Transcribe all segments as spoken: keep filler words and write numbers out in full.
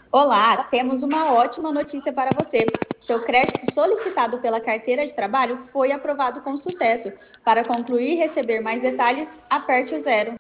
Olá, temos uma ótima notícia para você. Seu crédito solicitado pela carteira de trabalho foi aprovado com sucesso. Para concluir e receber mais detalhes, aperte o zero.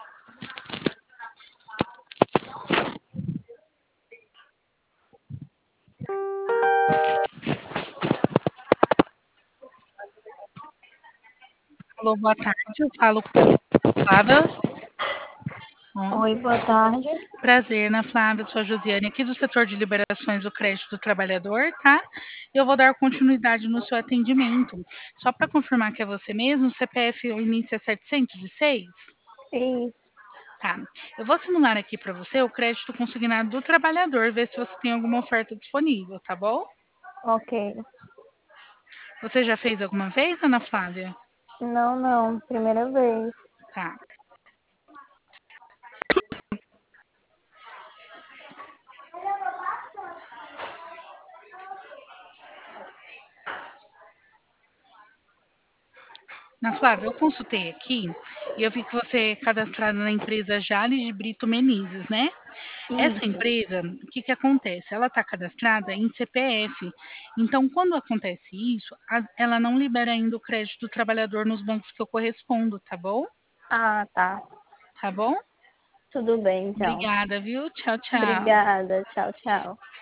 Alô, boa tarde. Eu falo com a Flávia. Bom, Oi, boa tarde. prazer, Ana Flávia, sou a Josiane, aqui do setor de liberações do crédito do trabalhador, tá? Eu vou dar continuidade no seu atendimento. Só para confirmar que é você mesmo, o C P F, o início é setecentos e seis? Isso, Tá. Eu vou simular aqui para você o crédito consignado do trabalhador, ver se você tem alguma oferta disponível, tá bom? ok. Você já fez alguma vez, Ana Flávia? Não, não, primeira vez. Tá. Ana Flávia, eu consultei aqui e eu vi que você é cadastrada na empresa Jales de Brito Menezes, né? Essa Isso. empresa, o que que acontece? Ela está cadastrada em C P F. Então, quando acontece isso, a- ela não libera ainda o crédito do trabalhador nos bancos que eu correspondo, tá bom? Ah, tá. Tá bom? Tudo bem, então. Obrigada, viu? Tchau, tchau. Obrigada. Tchau, tchau.